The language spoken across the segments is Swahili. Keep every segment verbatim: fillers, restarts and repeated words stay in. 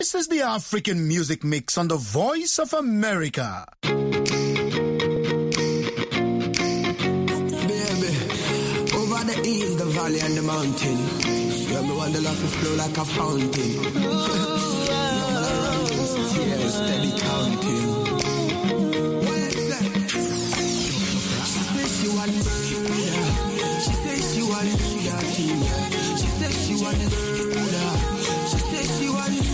This is the African Music Mix on the Voice of America. Baby, over the hills, the valley and the mountain, you're the one that love to flow like a fountain. Tears steady counting. She says she want murder. She says she want murder. She says she want murder. She says she want murder.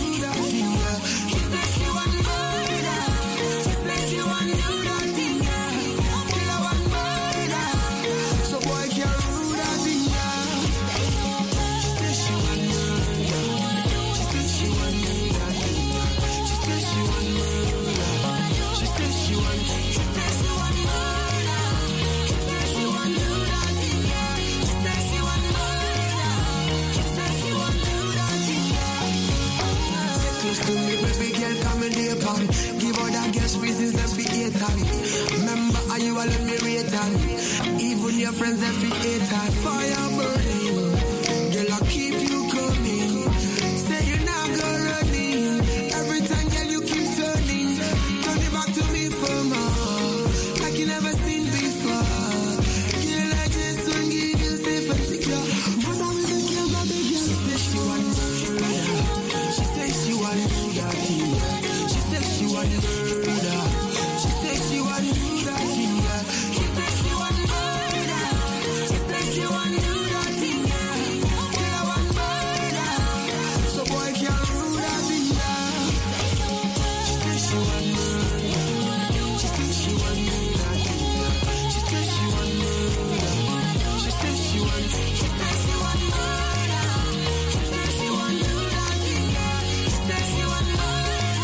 Give her that gas reasons that we hate her. Remember how you all let me rate her. Even your friends that we hate her. Fire burning, girl I'll keep you coming. Say you're not gonna running. Every time girl you keep turning. Turn it back to me for more, like you never seen before. Girl I just won't give you safe and secure. But I will make you my big girl. She says she want murder. She says she want murder. She says she want murder. She says she want murder. She says she want murder. She says she want murder. Girl I want murder. So boy can't rule that thing. She says she want murder. She says she want murder. She says she want murder. She says she want. She says she want murder. She says she want murder. She says she want murder.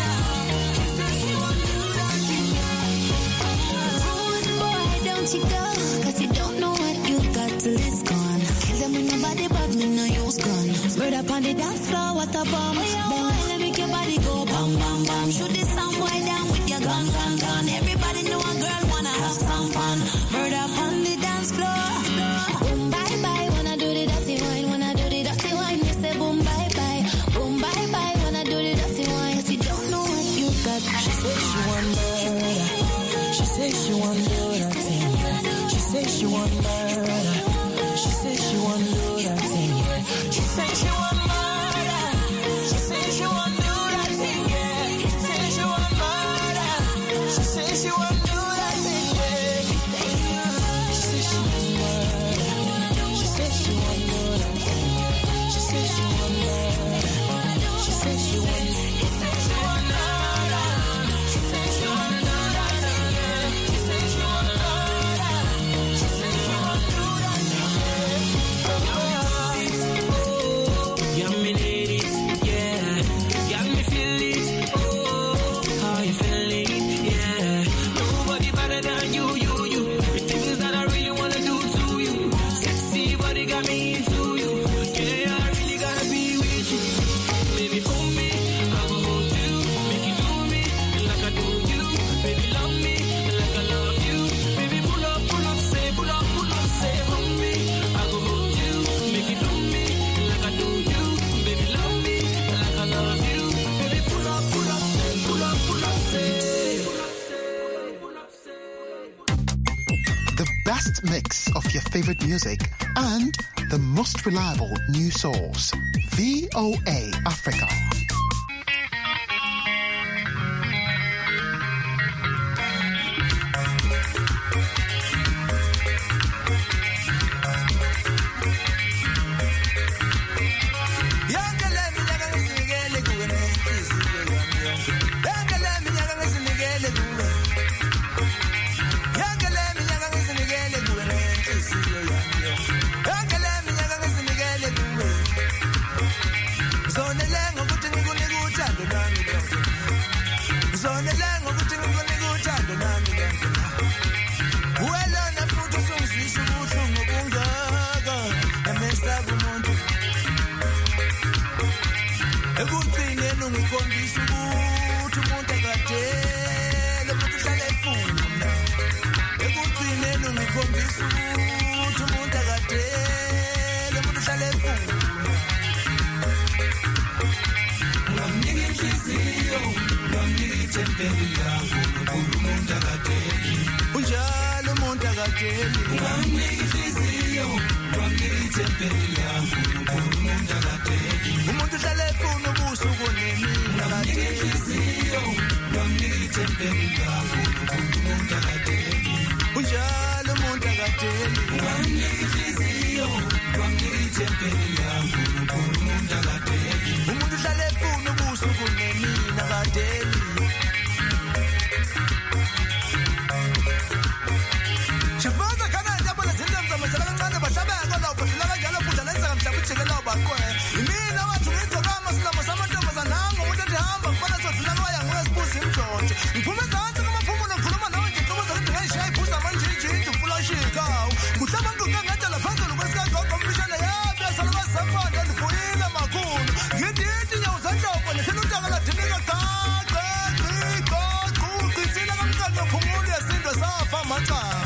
Don't you go, cause you don't know what you got till it's gone. Kill them with nobody but me no use gun. Murder up on the dance floor, what a bomb. Boy, let make your body go bam bam bam. Shoot this some boy down with your gun gun gun. Everybody know a girl wanna have some fun. Murder up on the dance floor. Boom bye bye, wanna do the dirty wine. Wanna do the dirty wine, you say boom bye bye. Boom bye bye, wanna do the dirty wine. Cause you don't know what you got. She says she want murder. She says she want murder. She says she want murder. She says she want murder. She says she want murder. She says she want murder. She says she want murder. She says she want murder. She says she want murder. She says she want murder. She says she want murder. She says she want murder. Mix of your favorite music and the most reliable news source, V O A Africa. I'm inhliziyo ngamnika itempeli lakho umuntu akadeli unjalo umuntu akadeli ngamnika inhliziyo ngamnika itempeli lakho umuntu akadeli umuntu uhlala efuna ubusuku nemini ngamnika inhliziyo ngamnika itempeli lakho umuntu akadeli unjalo umuntu akadeli ngamnika inhliziyo ngamnika itempeli lakho umuntu akadeli umuntu uhlala efuna ubusuku nemini akadeli Shafaza kana ndabo lezinto mzamazela kancane bashabeka la ubudla kanjalo futhi lenza kamhlaba ujikela ubaqwe imina wathi ngitho kama silamo samantombazana ngomuntu ehamba ngifana sodlula kwaya ngesibuzi imjonjo ngiphume ezantsi kumaphumulo ngikhuluma nawe nje qoboza ukuthi ngayishaye iphuza manje nje ndifula shikawu kuhlaba ngiqoqa ngadala phezulu kwesikagogo mfishane yabe yasalwa safana ndifuyile makhulu ngidithi nyawo zandlobo nethela untaka dinika gaqa qiko qitsila kamkaka phumulo yesindo safa macala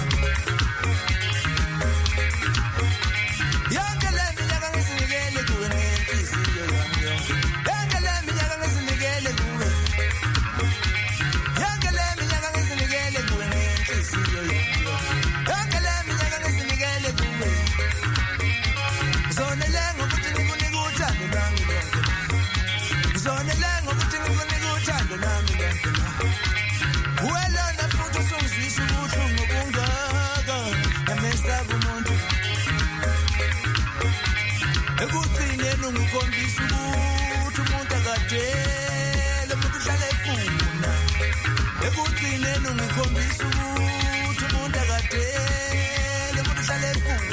ngikhombisa ukuthi umuntu akadele umuntu uhlala efuna ekugcineni ngikhombisa ukuthi umuntu akadele umuntu uhlala efuna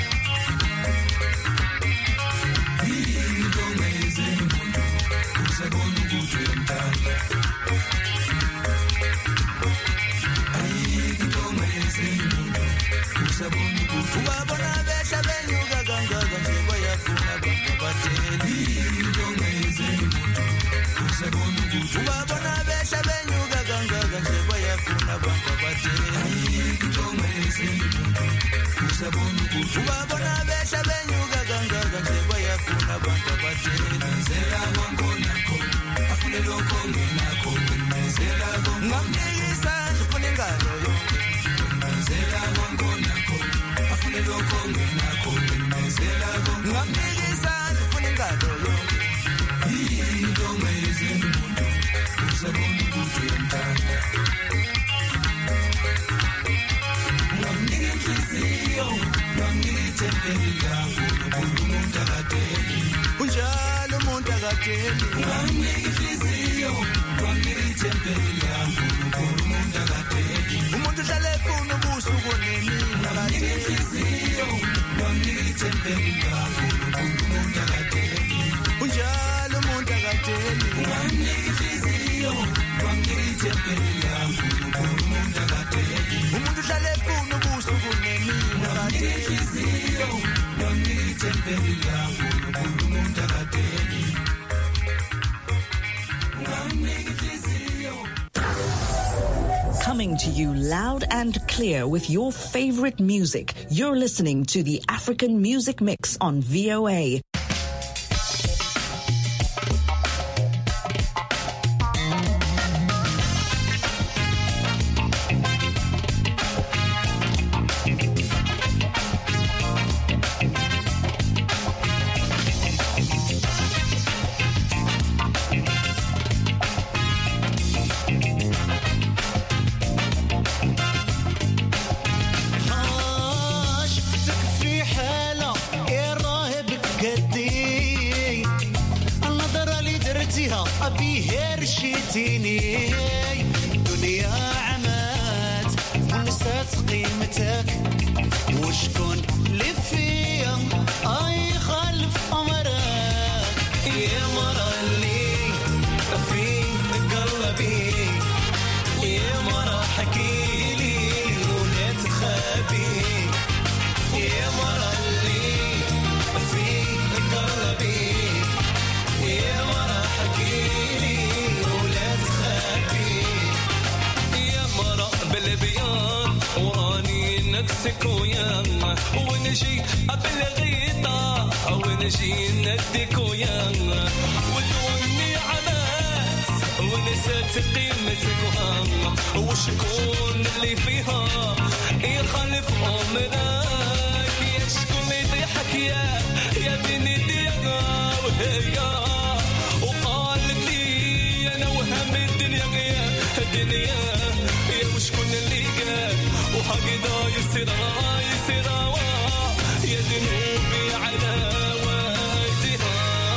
into ngenze umuntu usabona ukuthi uyamthanda ayikho ngenze umuntu usabona ukuthi ubabona behla benyuka kangaka nje bayafuna ubabona behla benyuka kangaka nje bayafuna abantu abatheni ayikho ngeze umuntu usabona ukuthi ubabona behla benyuka kangaka nje bayafuna abantu abatheni ngizela kwangona kho afune lokho ngenakho ngizela ngamnikisa ndifuna ingalo yonke ngizela kwangona kho afune lokho ngenakho ngizela ngamnikisa ndifuna ingalo yonke into ngeze umuntu usabona ukuthi uyamthanda ngamnika inhliziyo ngamnika itempeli lakho umuntu akadeli unjalo umuntu akadeli ngamnika inhliziyo ngamnika itempeli lakho umuntu akadeli umuntu uhlala efuna ubusuku nemini ngamnika inhliziyo ngamnika itempeli lakho umuntu akadeli unjalo umuntu akadeli ngamnika inhliziyo ngamnika itempeli lakho umuntu akadeli umuntu uhlala efuna ubusuku nemini ngamnika inhliziyo ngamnika itempeli lakho umuntu akadeli ngamnika inhliziyo. Coming to you loud and clear with your favorite music. You're listening to the African Music Mix on V O A. دنيا عمات ونسات قيمتك وشكون اللي فيها اي خلف امرك يا مرا اللي في قلبي يا مرا حكيلي ولا تخبي يا مرا اللي في قلبي يا مرا حكيلي وراني نكسك ويانا ونجي بالغيطة ونجي نديك ويانا وتوني عمات قيمتك وهم وشكون اللي فيها يخالف عمرك يا شكون يضيحك يا يا بني ديا وهي وقالت لي انا وهم الدنيا يا الدنيا يا وشكون اللي قال وهكذا يصير يصير يا ذنوبي على وجهها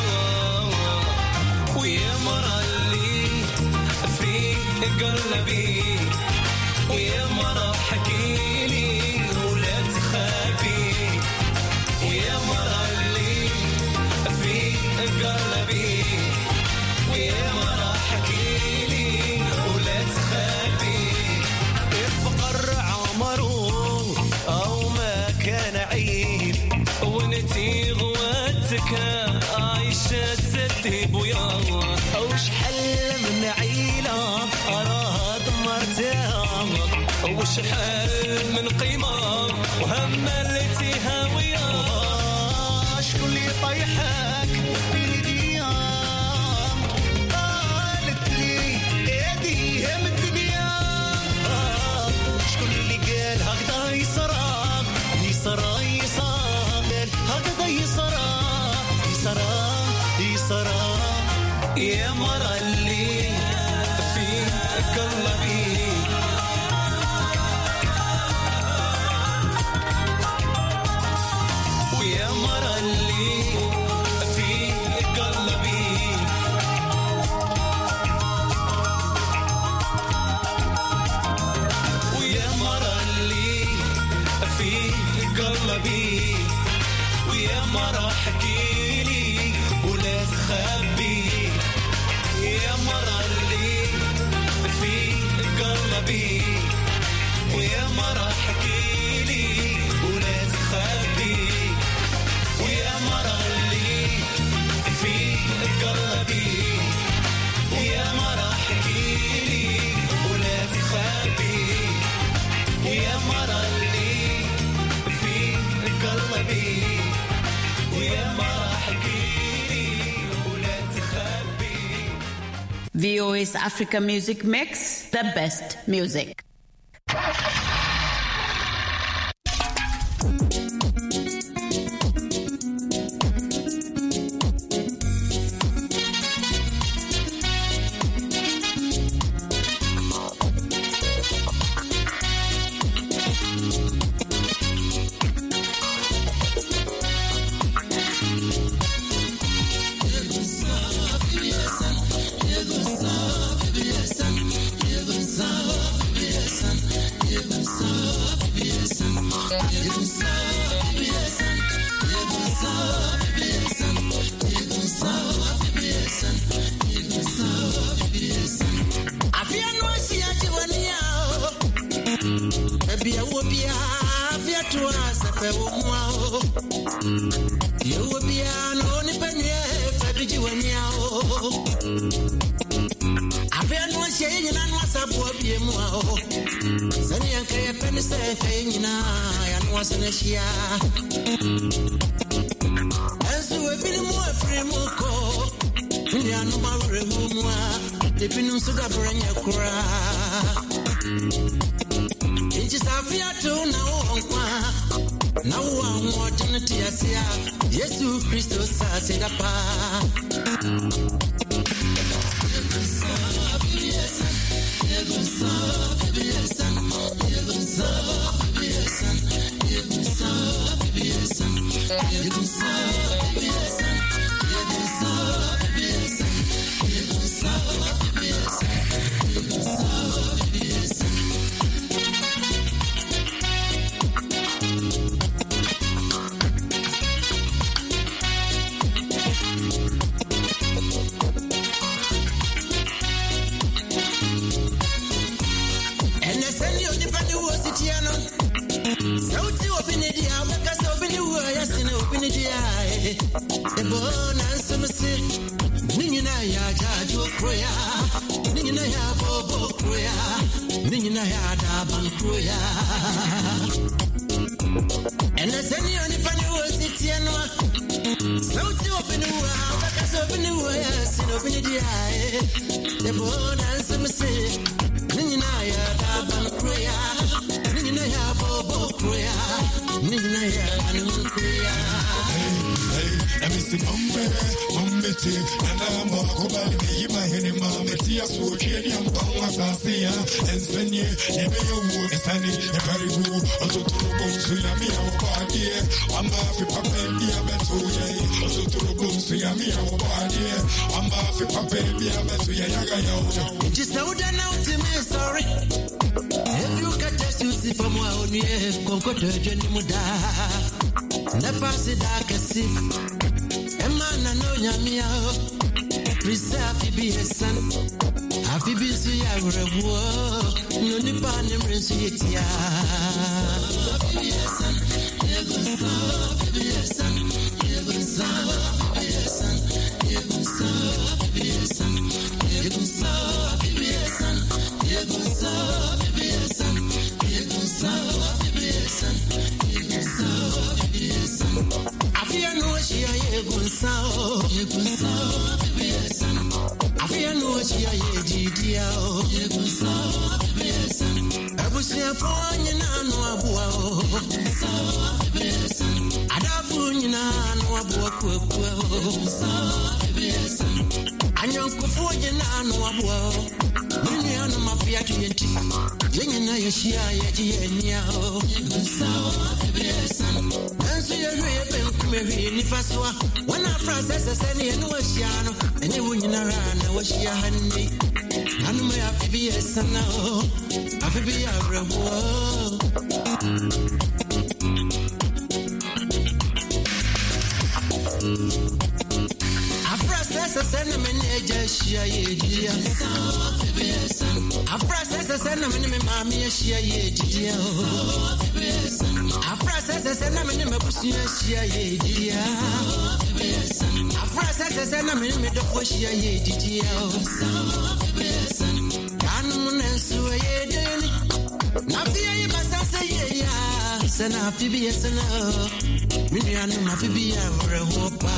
ويا مرة اللي في قلبي ويا مرة حكيلي ولا تخافي ويا مرة اللي في قلبي ويا مرة حكيلي ولا تخافي الفقر عمره أو ما كان عيب ونتي غواتك عايشة ترتيب ويا وش حل من عيلة أراها دمرتها وش حل من قيمة وهم التي هاوية شكون اللي طيحك بيديا قالت لي ايدي هم الدنيا شكون اللي قال هكذا يصرى يصرى يصرى هكذا يصرى يصرى يصرى يا مرة اللي في قلبي ويا مرة اللي في قلبي ويا مرة اللي في قلبي ويا مرة حكيلي ولا تخبي يا مرة اللي في قلبي ويا مرة حكيلي ولا تخبي ويا مرة اللي في قلبي ويا مرة حكيلي ولا تخبي ويا مرة اللي في قلبي ويا مرة حكيلي ولا تخبي. V O A's Africa Music Mix, the best music. Yesu Christo sa sedapa the me say, Nina ya daban kuya, Nina ya bobo kuya, Nina ya anu kuya. Let me see Mumbe, Mumbe T, and I'm a Kobali, my henny mamma, Tia Swooty, and Pama Sasia, and Senye, and Mayo Wood, Sunny, and very good, also to the bones, Yami, our party, I'm off a puppy, I'm a two, also to the bones, Yami, our party, I'm off a puppy, I'm a two, Yaga. Just hold on out to me, sorry. If you can just use it from my own, yeah, Concord, Jenny Muda. Never said I can see. Emma, no, Yamia. Preserve be a son. Have you been so young? No, Nippon, and Rensitia. Be a son. Even so, be a son. Even so, be a son. Even so, be a son. Even so, be a son. Even so, be a son. Even so, be a son. Even so. I fear no she a good sound, a good sound, I fear no she a Gidia, a good sound, I was here for you now, I don't want you now, no I don't go for you now, no Million of my fear to you, Lingina, you share a so you're really if I saw one of Francis and you know Shiano, and you wouldn't run, was she a honey? And may have to be a son now, have to be a reward. A process a sentiment, just share ye, a process a sentiment, mammy, share ye, a process a sentiment, my pussy, share ye, a process a sentiment, the push ye, dear. Canon and Suay daily. Navia, must say, yeah, send a Phoebus and a million of Phoebia or a whopper.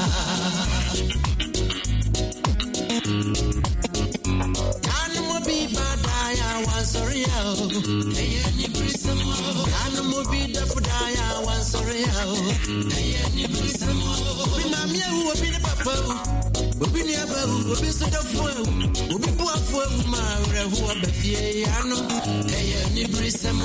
Can't be bad, I was sorry. Any prison, can't be the food, I was sorry. Any prison, Mamma, who will be the papa, will be never, will be so of food, will be poor for my who are the piano. Any prison,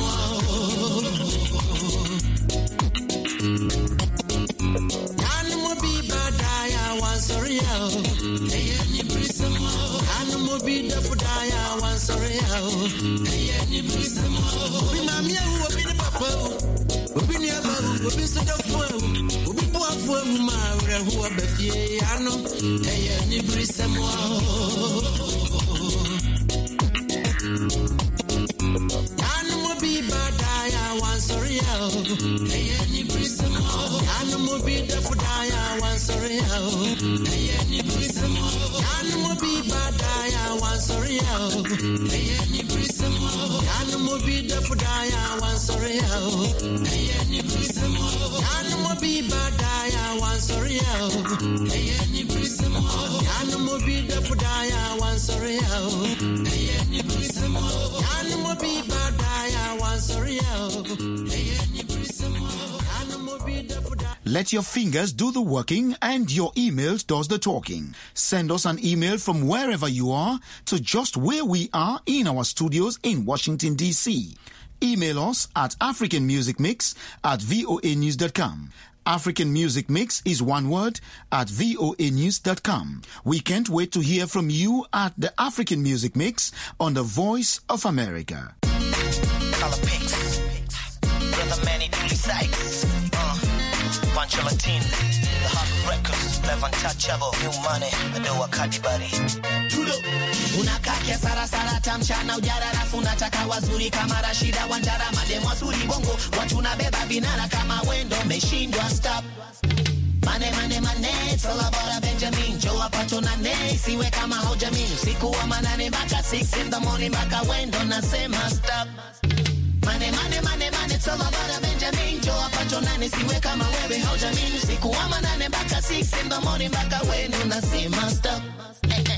can't be bad, I was sorry. Any prison, can't be the food, I was sorry. Any prison, Mamma, who will be the papa, will be never, will be so of food, will be poor for my who are the piano. Any prison, can't be bad, I was sorry. Any prison, can't be the food, I was sorry. Any prison, can't be bad, I was sorry. Any prison, can't be the food, I was sorry. Any prison, can't be bad, I was sorry. Any prison, can't be the food, I was sorry. Any prison, can't be bad, I was sorry. Any prison, can't be the food. Let your fingers do the working and your emails does the talking. Send us an email from wherever you are to just where we are in our studios in Washington, D C. Email us at african music mix at voa news dot com. African Music Mix is one word at voa news dot com. We can't wait to hear from you at the African Music Mix on the Voice of America. Color Pix, Brother Manny Dooley Sykes, uh, Pancho Latin, The Hawk Records, Lev Untouchable, New Money, Adoa Kadibari. Unakakia sara sara tamchana ujara rafu nataka wazuri kama Rashida Wanjara mademo wazuri bongo watu unabeba vinara kama wendo meshindwa stop. Mane mane mane it's all about a Benjamin Joe apato na ne siwe kama haujamin usiku wa manane mpaka six in the morning mpaka wendo nasema stop. Mane mane mane mane it's all about a Benjamin Joe apato na ne siwe kama wewe haujamin usiku wa manane mpaka six in the morning mpaka wendo nasema stop. Hey, hey.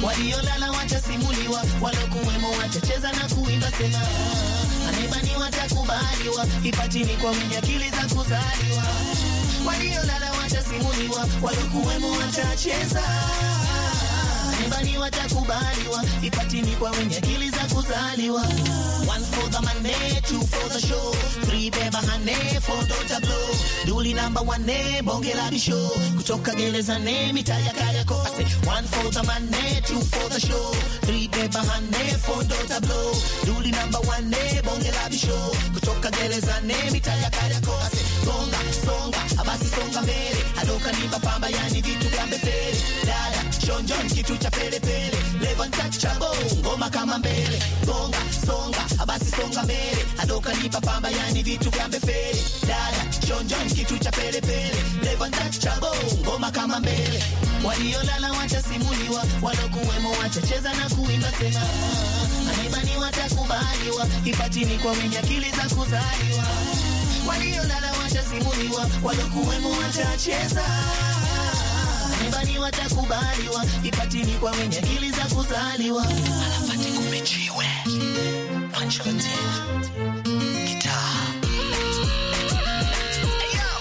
waliolala watasimuliwa, walokuwemo watacheza na kuimba sema, anayebani watakubaliwa, ipatini kwa wenye akili za kuzaliwa, waliolala watasimuliwa, walokuwemo watacheza, anayebani watakubaliwa, ipatini kwa wenye akili za kuzaliwa. One for the money, two for the show, three beba hane, four dota blow, duli number one ne, bonge la bisho, kutoka gereza ne, mitaya kayako. I say one for the money, two for the show, three beba hane, four dota blow, duli number one ne, bonge la bisho, kutoka gereza ne, mitaya kayako. I say songa, songa, abasi songa mbele, adoka nipa pamba yani vitu vya mbele, dada, shonjon kitu cha pele pele, level untouchable, ngoma kama mbele, songa, songa, abasi songa mbele, adoka nipa pamba yani vitu vya mbele, dada, shonjon kitu cha pele pele, level untouchable, ngoma kama mbele, waliolala watasimuliwa, walokuwemo watacheza na kuimba sema, anayebani watakubaliwa, ipatini kwa wenye akili za kuzaliwa, waliolala watasimuliwa, walokuwemo watacheza, anayebani watakubaliwa, ipatini kwa wenye akili za kuzaliwa. Alafati kumechiwe Panchalati Guitar. Hey yo,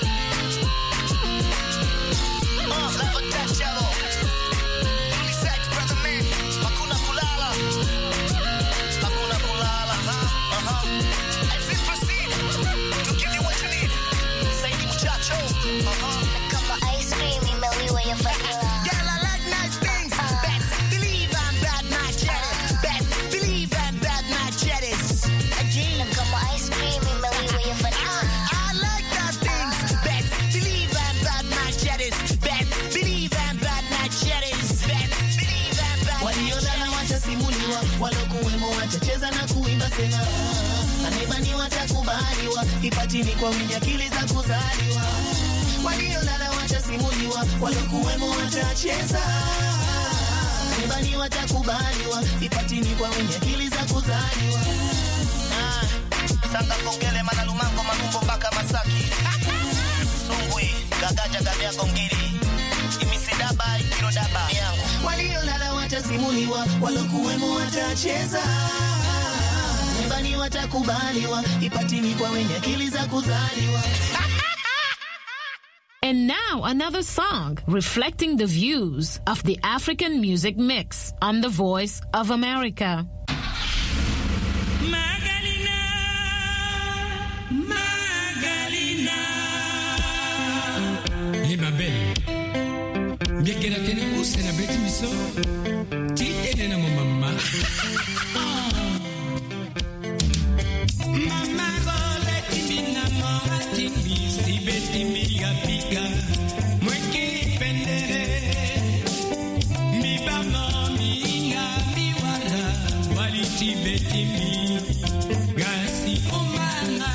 oh, level touchable, Billy Sax, brother man, hakuna kulala, hakuna kulala, huh? Uh-huh. As we proceed to give you what you need, Saidi muchacho, uh-huh. Kama ice cream imeliwa ya vanilla. Girl, I like nice things, best believe I'm bad, not jealous, best believe I'm bad, not jealous. Again, Kama ice cream imeliwa ya vanilla. I like that things, best believe I'm bad, not jealous, best believe I'm bad, not jealous, best believe I'm bad. Waliolala watasimuliwa, walokuwemo watacheza na kuimba sema, anayebani watakubaliwa, ipatini kwa wenye akili za kuzaliwa, waliolala watasimuliwa, walokuwemo watacheza, anayebani watakubaliwa, ipatini kwa wenye akili za kuzaliwa. Ah, sanga kongele manalumango manumbo mpaka Masaki, Sungwi gagaja gabea gongiri, imisidaba ikirodaba yangu, waliolala watasimuliwa, walokuwemo watacheza, anayebani watakubaliwa, ipatini kwa wenye akili za kuzaliwa. And now another song reflecting the views of the African Music Mix on the Voice of America. Magalina, Magalina. Hey ma belle, bien que la tene ou c'est la bête miso, ti tene na mon mama. Mama gole timina mo atimi si beti mi gapiga, moi ki pendere, mi bama mi nga mi wala, wali ti beti mi, gasi o mama.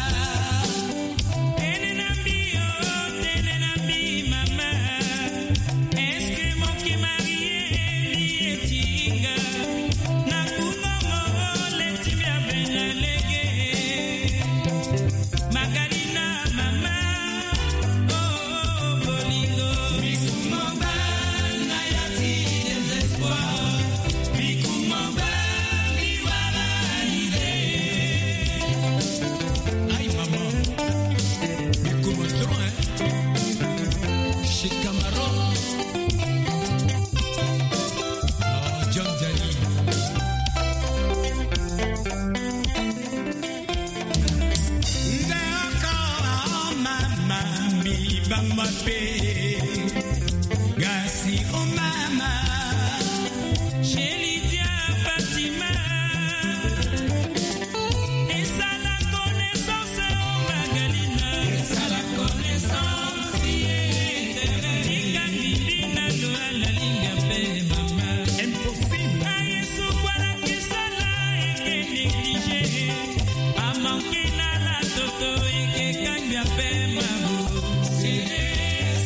Toto y que cambia pema,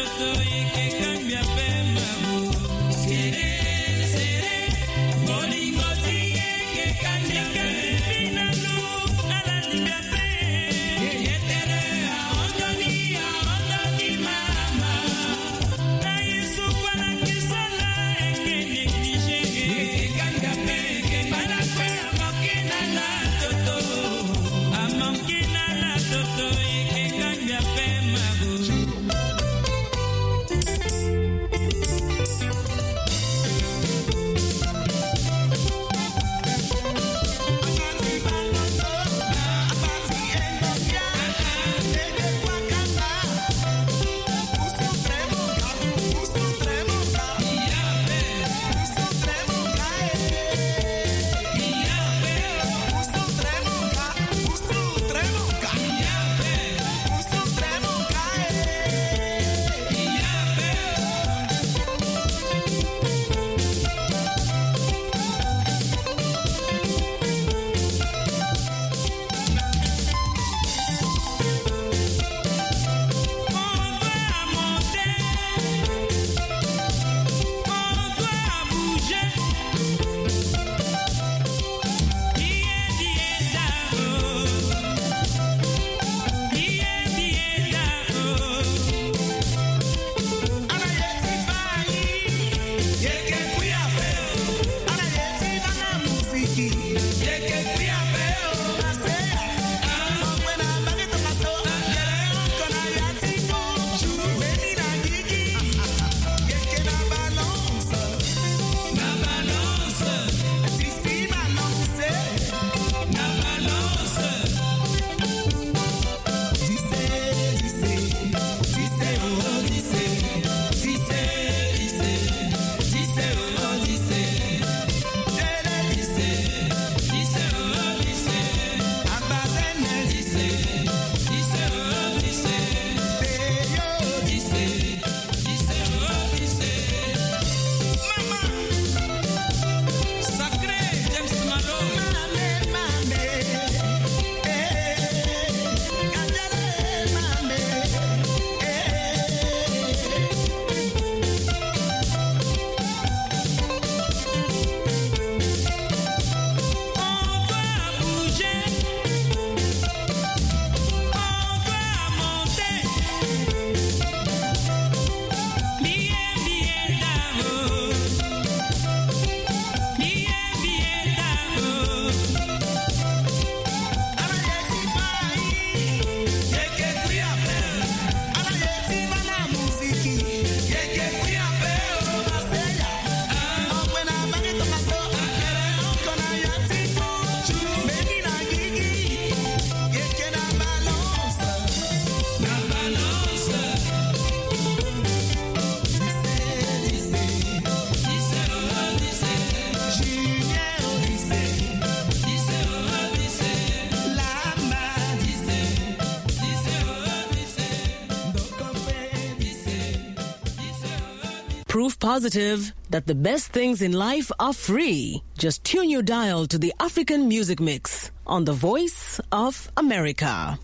Proof positive that the best things in life are free. Just tune your dial to the African Music Mix on the Voice of America.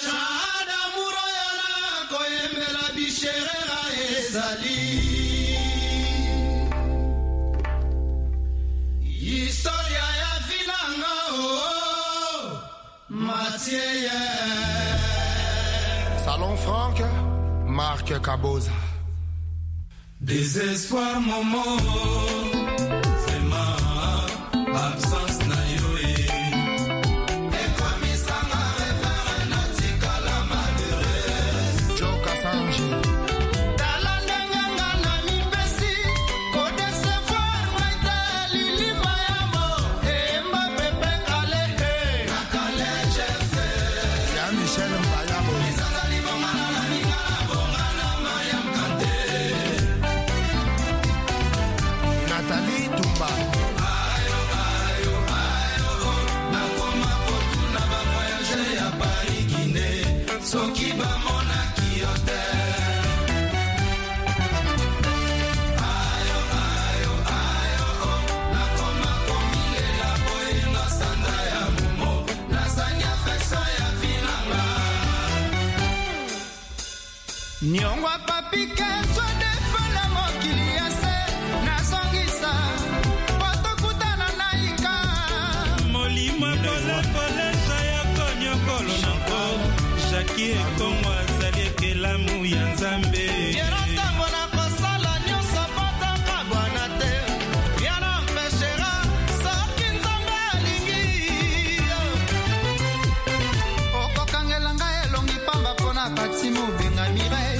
Salon Franck, Marc Caboza. Désespoir, maman, vraiment, absence na yoé. Et comme il s'en a référé, n'a dit qu'à la malheureuse. Joe Kassanji. Talandenganga na mi besi, ko décevoir, waita lili mayamo. Et ma bébé kaleke, na kale j'ai fait. Y'a Michel Mbayabo. Isazali bongana na ningala, bongana mayam kante. Nathalie Toumba. Ayo, ayo, Papa Piqué, soit défend mokili ya se, na songisa, potokutana naika. Molimo pole pole saya konyo kolo nako, Jackie Ekongo azali ekelamu ya Nzambe. Yerotambo na kosala nyonso potaka bwana te, yana mpeshera, soki Nzambe alingi. Okokangelanga elongi pamba pona kati mobenga Mireille.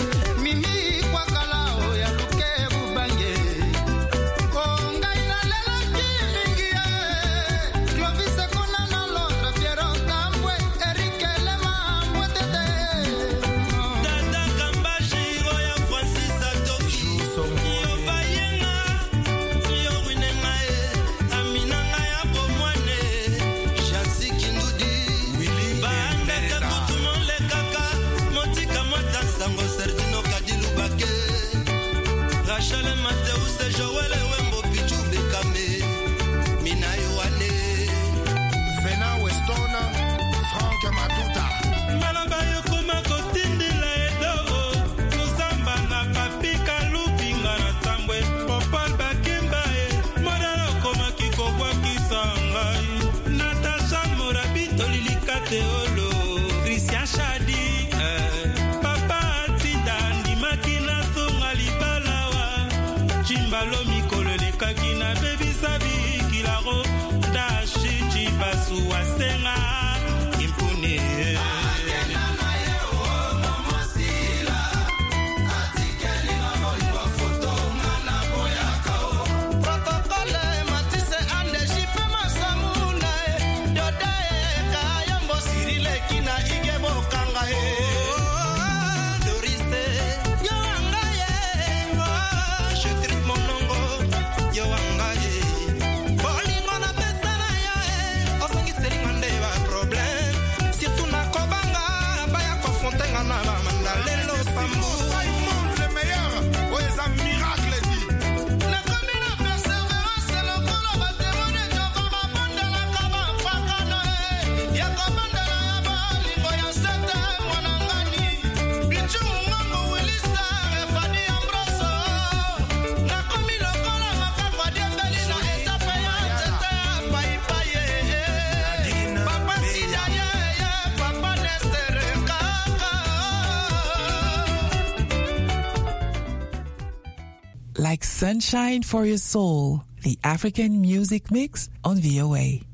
Like sunshine for your soul, the African Music Mix on V O A.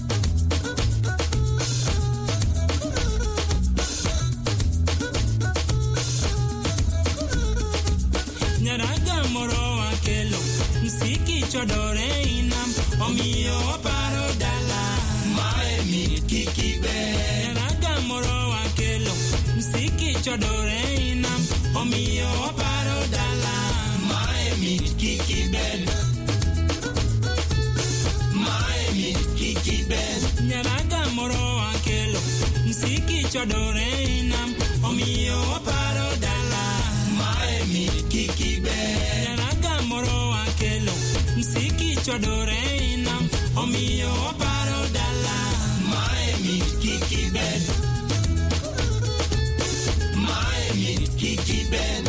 Nyaraga moro akelo, msiki chodore inam, omio paro dala, mae mi kikibe. Nyaraga moro akelo, msiki chodore inam, omio paro dala. Kiki bed, my kiki bed. Nyaraga moro akelo, msiki chodore inam, omio paro dala. My kiki bed. Nyaraga moro akelo, msiki chodore inam, omio paro dala. My kiki bed, my kiki bed.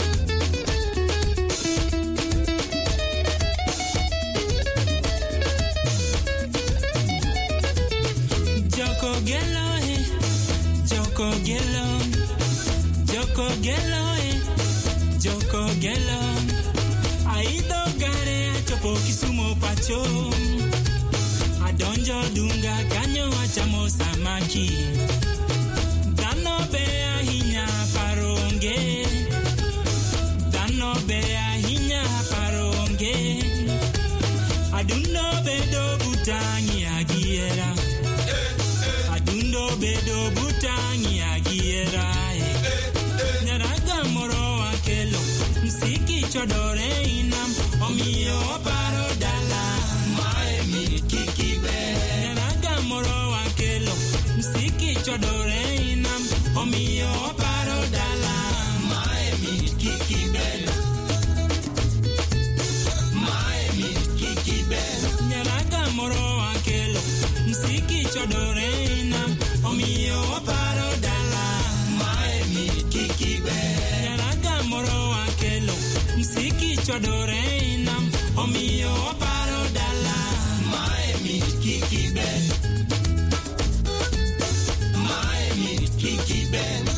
Gelo, eh, Joko Gelo, Joko Gelo, eh, Joko Gelo. Aido gare a chopo kisumo pacho. Adonjo dunga kanyo achamo samaki. Dano bea hinya paronge. Dano bea hinya paronge. Aduno bedo butangi agiera. Bedo butangi agiera. Nyaraga moro akelo, msiki chodore inam, omio paro dala. Mae mi kiki be. Nyaraga moro akelo, msiki chodore inam, omio paro dala. Mae mi kiki be. Mae mi kiki be. Nyaraga moro akelo, msiki chodore inam, omio paro dala. Mae mi kiki be. Nyaraga moro chodoreinam omiyo paro dala Miami kiki ben Miami kiki ben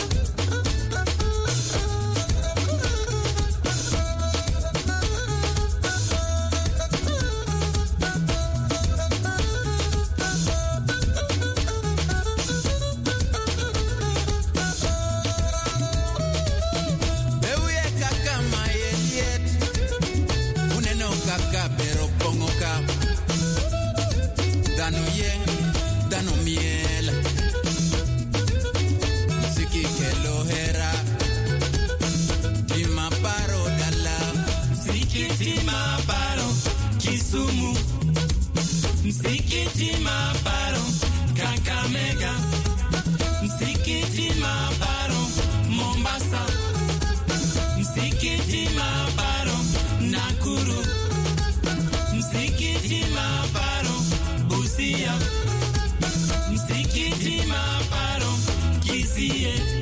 Msikiti Maparo, Kakamega, Msikiti Maparo, Mombasa, Msikiti Maparo, Nakuru, Msikiti Maparo, Busia, Msikiti Maparo, Kisii.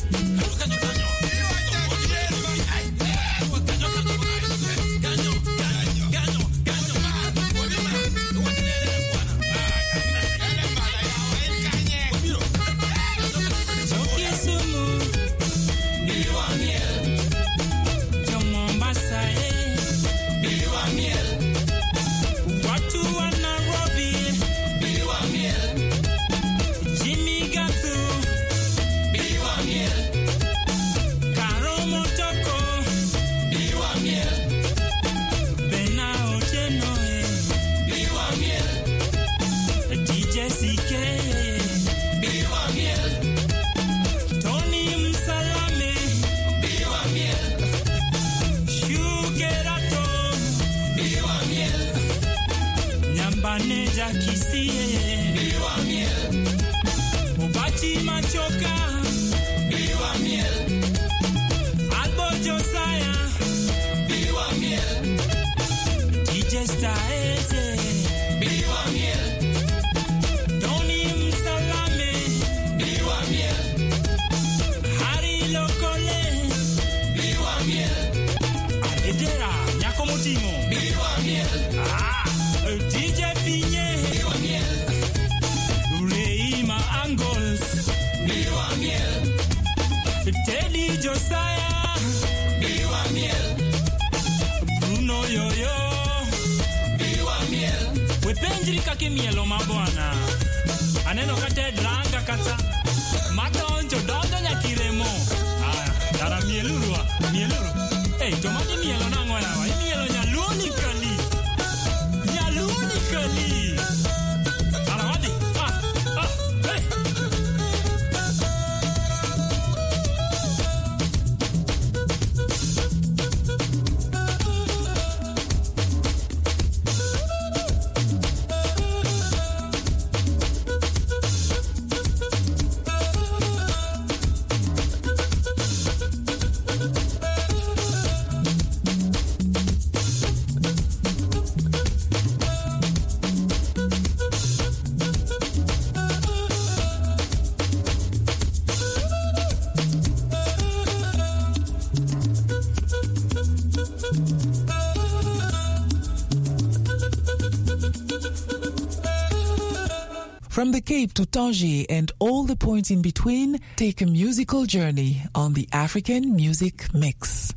Mielo mabwana aneno kate dranga kata matonjo dondo nyakiremo ah dara mielurwa mieluru eh to mati mielo nango yawa mielo nyaluni kali nyaluni kali arawadi ah ah hey From the Cape to Tangier and all the points in between, take a musical journey on the African Music Mix.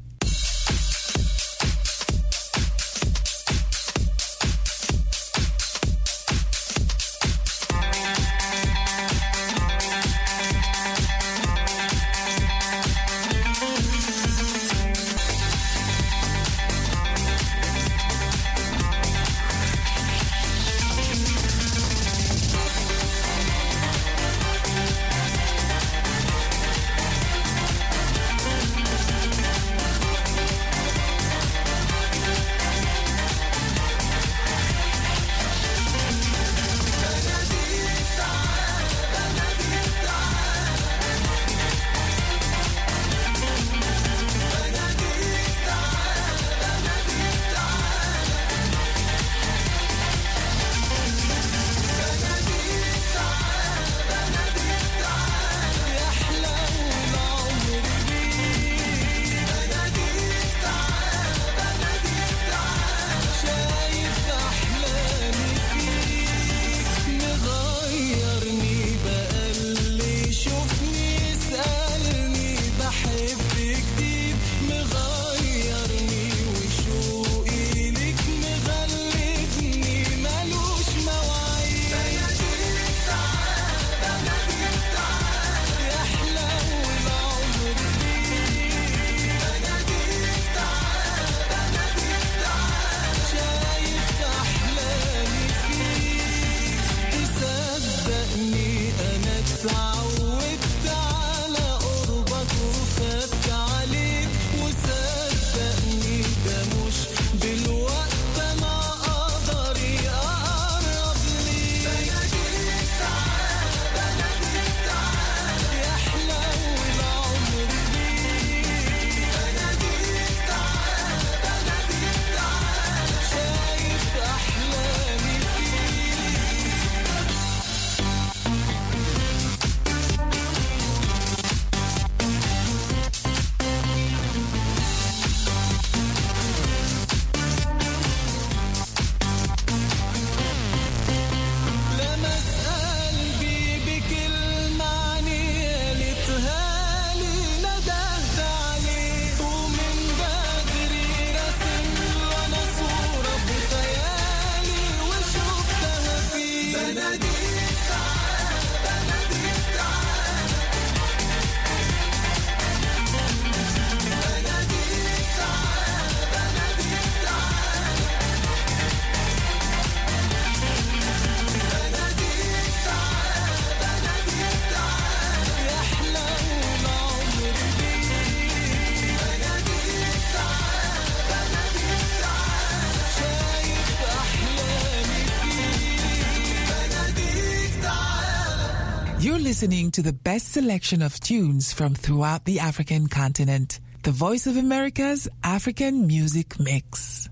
listening to the best selection of tunes from throughout the African continent. The Voice of America's African Music Mix.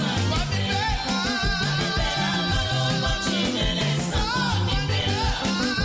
Malumbo.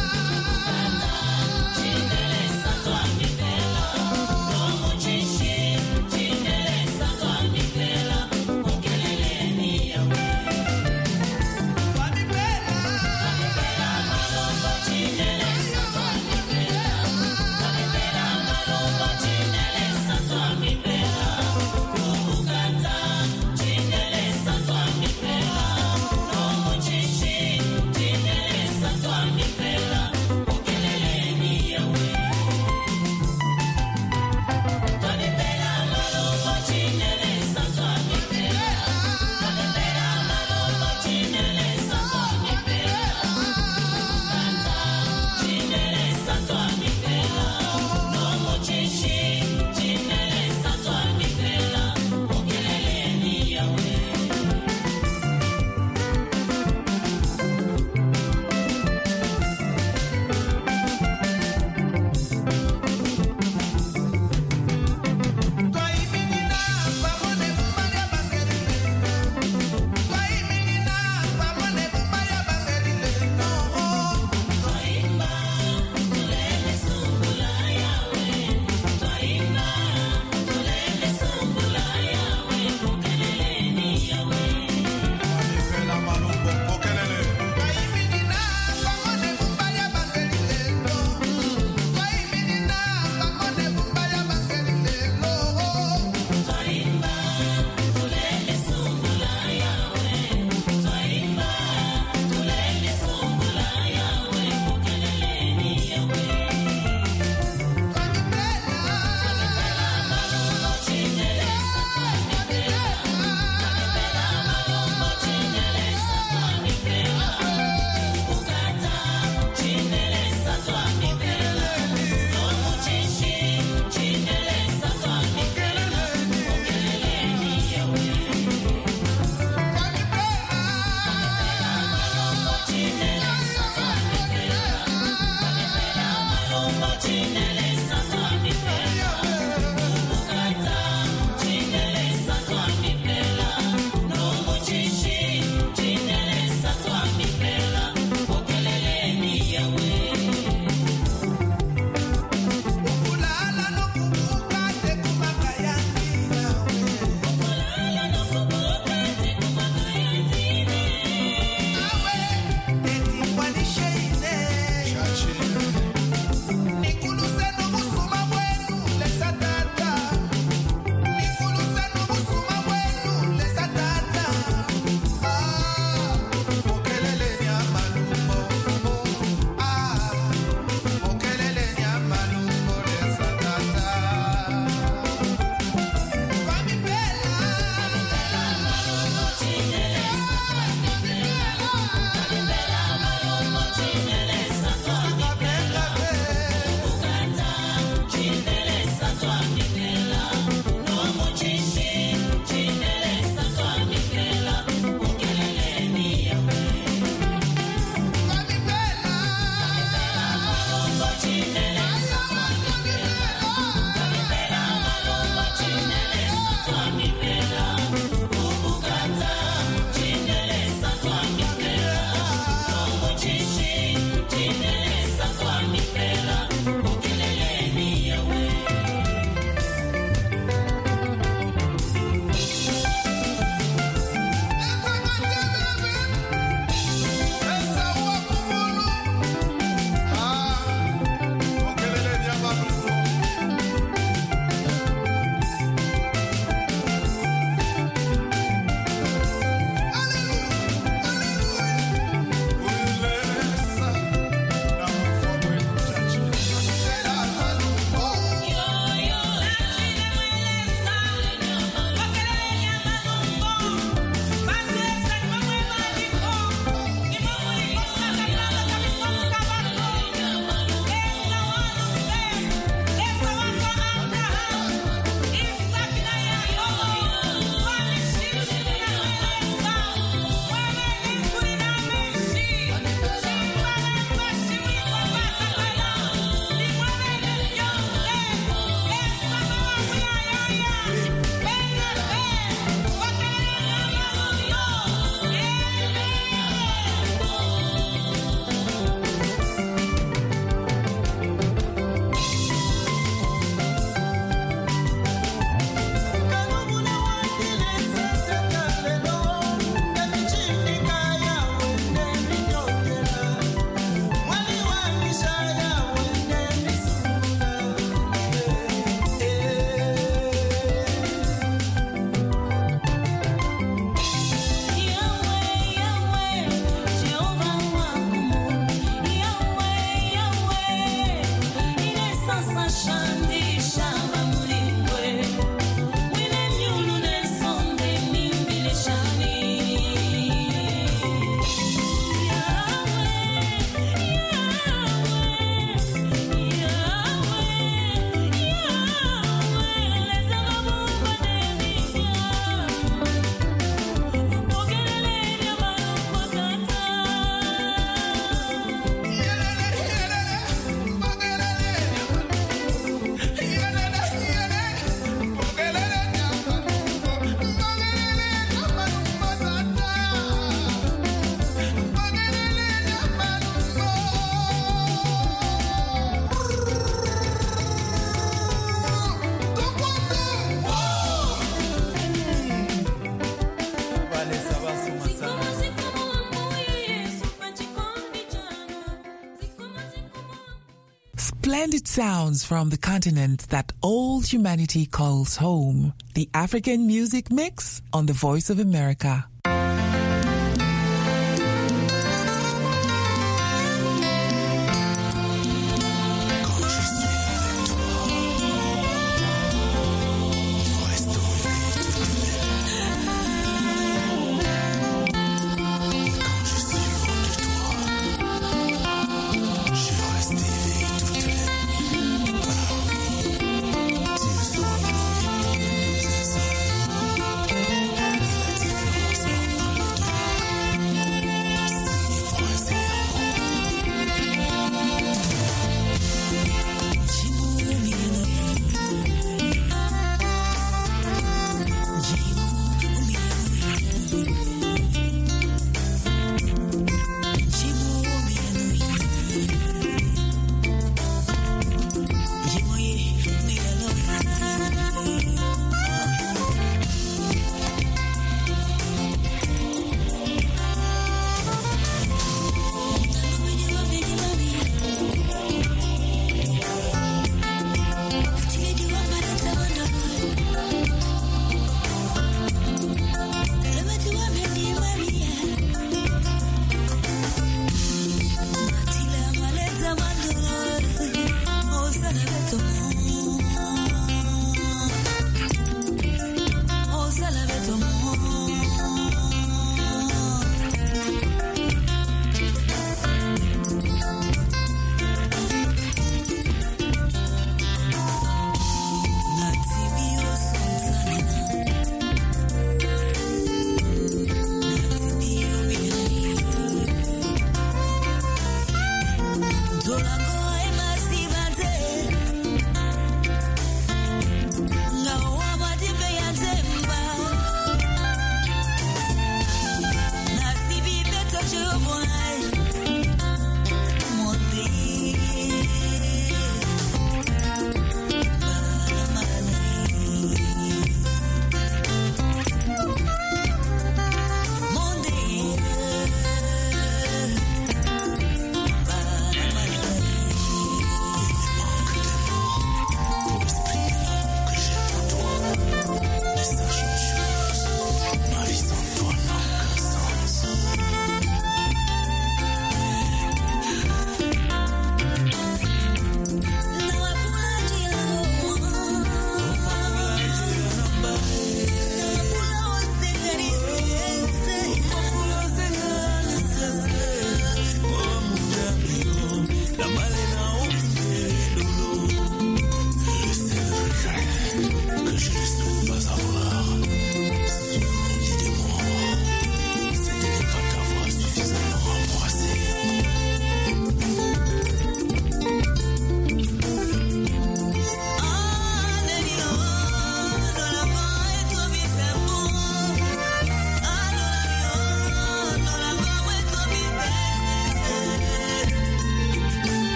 Splendid sounds from the continent that all humanity calls home. The African Music Mix on the Voice of America.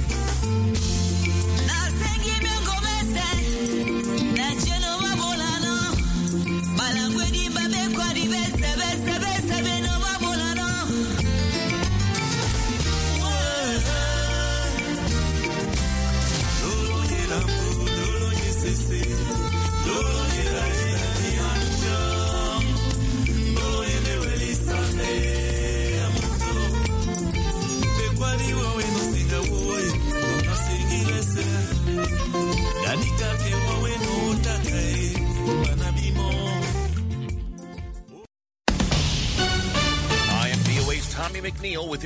Volando I am V O A's Tommy McNeil with